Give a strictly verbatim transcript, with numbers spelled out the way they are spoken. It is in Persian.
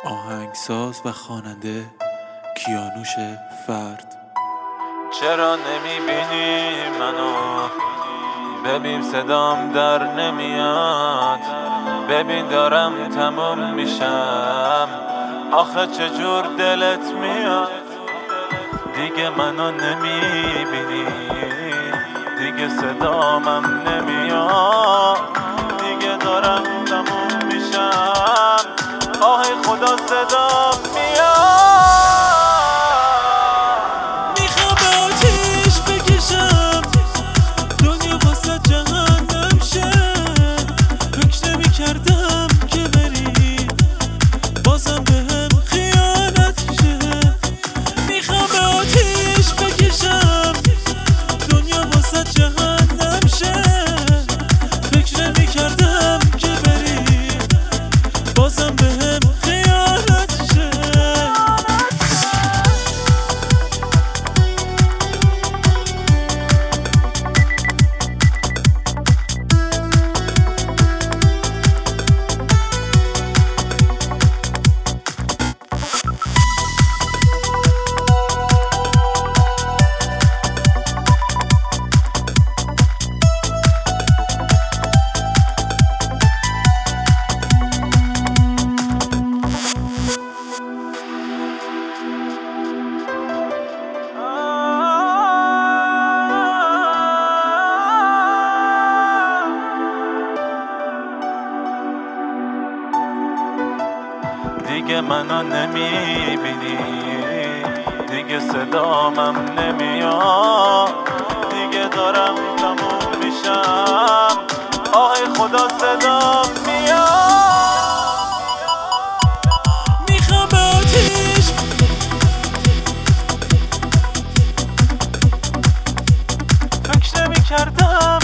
آهنگساز و خواننده کیانوش فرد. چرا نمیبینی منو؟ ببین صدام در نمیاد، ببین دارم تموم میشم، آخه چجور دلت میاد؟ دیگه منو نمیبینی، دیگه صدامم نمیاد، دیگه دارم تموم میشم، آه خدا صدام میاد. میخوام به آتیش بکشم دنیا واسه جهنم شه، فکر نمی کردم که بری بازم بهم خیانت شه. میخوام به آتیش بکشم دنیا واسه جهنم شه، فکر نمی کردم که بری بازم بهم خیانت شه. دیگه منو نمیبینی، دیگه صدامم نمیاد، دیگه دارم تموم میشم، آه خدا صدام میاد. میخوام به آتیش فکر نمی کردم